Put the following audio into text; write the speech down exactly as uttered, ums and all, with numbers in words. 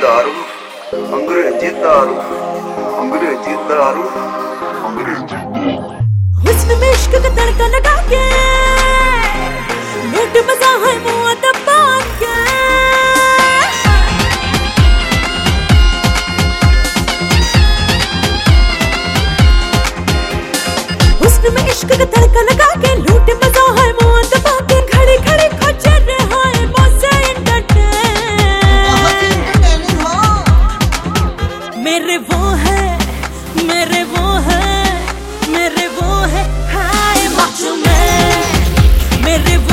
दारू अंग्रेजी दारू अंग्रेजी दारू अंग्रेजी हुस्न में इश्क का तड़का लगा के लूट मजा है मुँह दबा के हुस्न में इश्क का तड़का लगा के लूट मजा है मुँह दबा के खड़ी खड़ी खोजे रहा है मुझसे मेरे वो है मेरे वो है मेरे वो है हाय माचो मैं मेरे वो